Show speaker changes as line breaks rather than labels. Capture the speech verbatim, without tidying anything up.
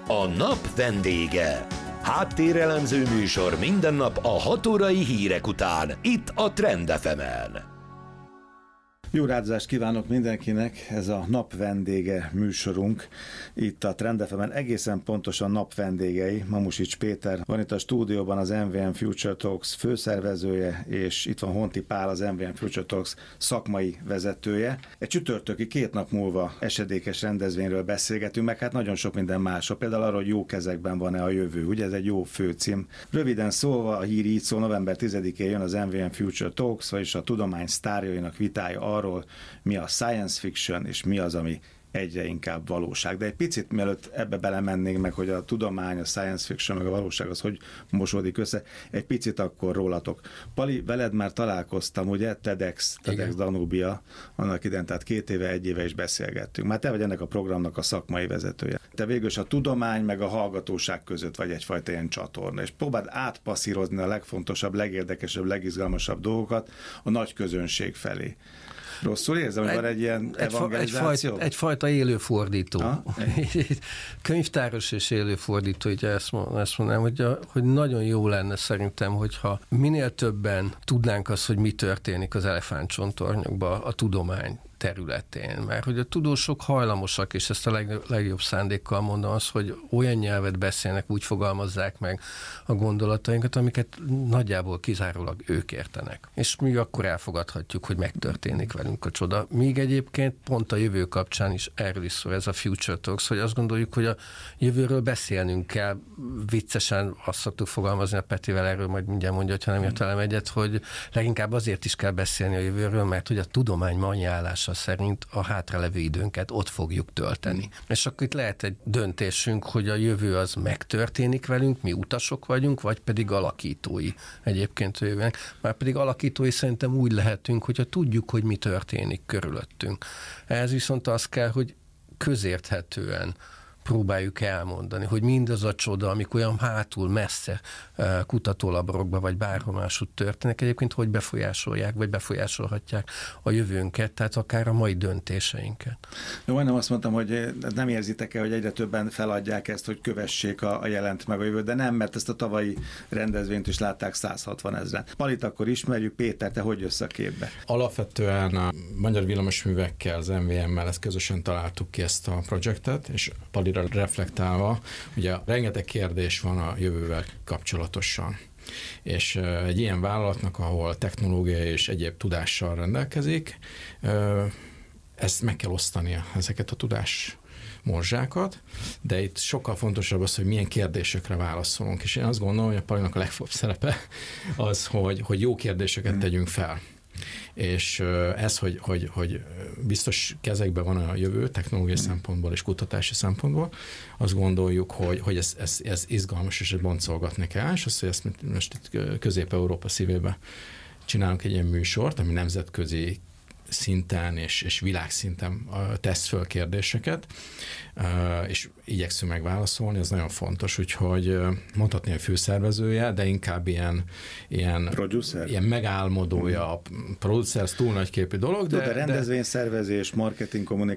A nap vendége. Háttérelemző műsor minden nap a hat órai hírek után, itt a Trend ef emen.
Jó rádiózást kívánok mindenkinek, ez a nap vendége műsorunk, itt a Trend ef emen, egészen pontosan nap vendégei. Mamusics Péter van itt a stúdióban, az em vé em Future Talks főszervezője, és itt van Honti Pál, az em vé em Future Talks szakmai vezetője. Egy csütörtöki két nap múlva esedékes rendezvényről beszélgetünk, meg hát nagyon sok minden másról, például arról, hogy jó kezekben van-e a jövő, ugye ez egy jó főcím. Röviden szólva, a hír így szól, november tizedikén jön az em vé em Future Talks, vagyis a tudomány sztárjainak vitája arról, mi a science fiction, és mi az, ami egyre inkább valóság. De egy picit mielőtt ebbe belemennénk meg, hogy a tudomány, a science fiction, meg a valóság az hogy mosódik össze, egy picit akkor rólatok. Pali, veled már találkoztam, ugye? TEDx, TEDx Danubia, annak idején, tehát két éve, egy éve is beszélgettünk. Már te vagy ennek a programnak a szakmai vezetője. Te végül is a tudomány, meg a hallgatóság között vagy egyfajta ilyen csatorna, és próbáld átpasszírozni a legfontosabb, legérdekesebb, legizgalmasabb dolgokat a nagy közönség felé. Rosszul érzem, hogy van egy ilyen evangelizáció?
Egyfajta, egyfajta élőfordító. Könyvtáros és élőfordító, ugye ezt, ezt mondanám, hogy, a, hogy nagyon jó lenne szerintem, hogyha minél többen tudnánk azt, hogy mi történik az elefántcsontornyokban a tudomány területén, mert hogy a tudósok hajlamosak, és ezt a leg, legjobb szándékkal mondom az, hogy olyan nyelvet beszélnek, úgy fogalmazzák meg a gondolatainkat, amiket nagyjából kizárólag ők értenek. És mi akkor elfogadhatjuk, hogy megtörténik velünk a csoda. Míg egyébként pont a jövő kapcsán is erről is szól ez a Future Talks, hogy azt gondoljuk, hogy a jövőről beszélnünk kell. Viccesen azt szoktuk fogalmazni a Petivel, erről majd mindjárt mondja, ha nem ért velem egyet, hogy leginkább azért is kell beszélni a jövőről, mert hogy a tudomány mai állása szerint a hátralevő időnket ott fogjuk tölteni. Mm. És akkor itt lehet egy döntésünk, hogy a jövő az megtörténik velünk, mi utasok vagyunk, vagy pedig alakítói egyébként a jövőnek. Már pedig alakítói szerintem úgy lehetünk, hogyha tudjuk, hogy mi történik körülöttünk. Ehhez viszont az kell, hogy közérthetően próbáljuk elmondani, hogy mindaz a csoda, amik olyan hátul messze kutatólaborokban vagy bárhol máshogy történnek, egyébként hogy befolyásolják, vagy befolyásolhatják a jövőnket, tehát akár a mai döntéseinket.
Jó, majdnem azt mondtam, hogy nem érzitek-e, hogy egyre többen feladják ezt, hogy kövessék a, a jelent meg a jövőt, de nem, mert ezt a tavalyi rendezvényt is látták száz hatvan ezren. Palit akkor ismerjük, Péter, te hogy jössz a képbe?
Alapvetően a Magyar Villamosművekkel, az em vé emmel ezt közösen találtuk ki ezt a projektet, és Palira reflektálva, ugye rengeteg kérdés van a jövővel kapcsolatosan. És egy ilyen vállalatnak, ahol technológia és egyéb tudással rendelkezik, ezt meg kell osztania, ezeket a tudás morzsákat, de itt sokkal fontosabb az, hogy milyen kérdésekre válaszolunk. És én azt gondolom, hogy a Palinak a legfőbb szerepe az, hogy, hogy jó kérdéseket tegyünk fel. És ez, hogy, hogy, hogy biztos kezekben van a jövő technológiai mm. szempontból és kutatási szempontból, azt gondoljuk, hogy, hogy ez, ez, ez izgalmas, és ezt boncolgatni kell, és azt, hogy ezt most itt Közép-Európa szívében csinálunk egy ilyen műsort, ami nemzetközi szinten és, és világszinten tesz föl kérdéseket, és igyekszünk megválaszolni, ez nagyon fontos, úgyhogy mondhatni a főszervezője, de inkább ilyen, ilyen, ilyen megálmodója, mm. producer, ez túl nagyképű dolog.
De, de rendezvényszervezés, marketing, kommunikáció,